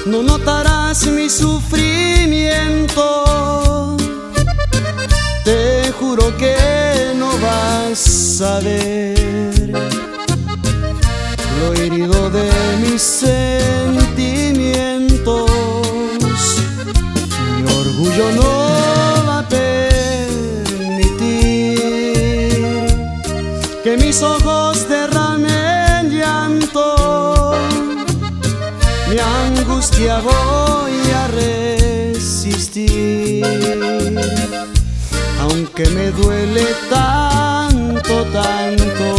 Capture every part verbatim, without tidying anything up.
no notarás mi sufrimiento. Te juro que no vas a ver lo herido de mis sentimientos. Mi orgullo no va a permitir que mis ojos derramen llanto. Mi angustia voy a resistir, aunque me duele tanto, tanto.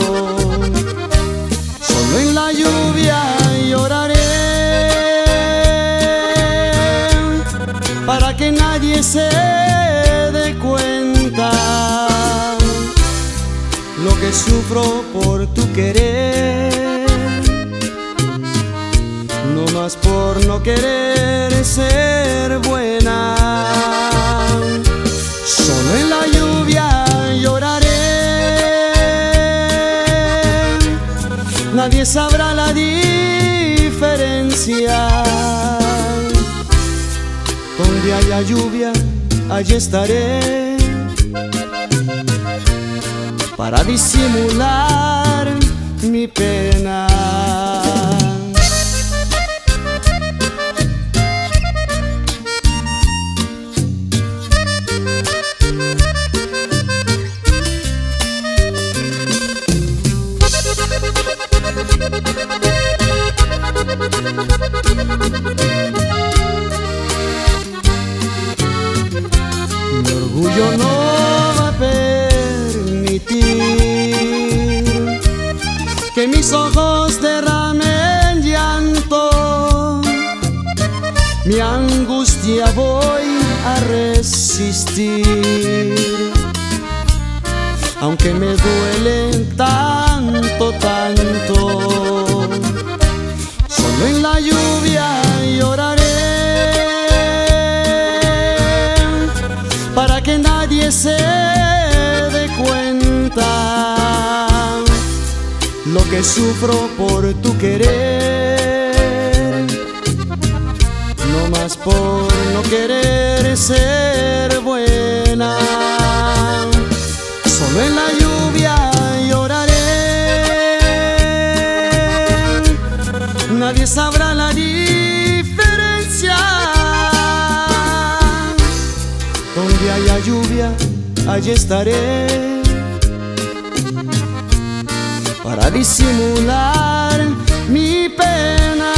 Solo en la lluvia lloraré para que nadie se dé cuenta lo que sufro por tu querer, no más por no querer ser buena. Solo en la lluvia lloraré, nadie sabrá la diferencia. Donde haya lluvia, allí estaré para disimular mi pena. Mi orgullo no va a permitir que mis ojos derramen llanto. Mi angustia voy a resistir, aunque me duele tanto, tanto. Solo en la lluvia lloraré para que nadie se dé cuenta lo que sufro por tu querer, no más por no querer ser buena. Solo en la lluvia lloraré, nadie sabrá la diferencia. Donde haya lluvia, allí estaré para disimular mi pena.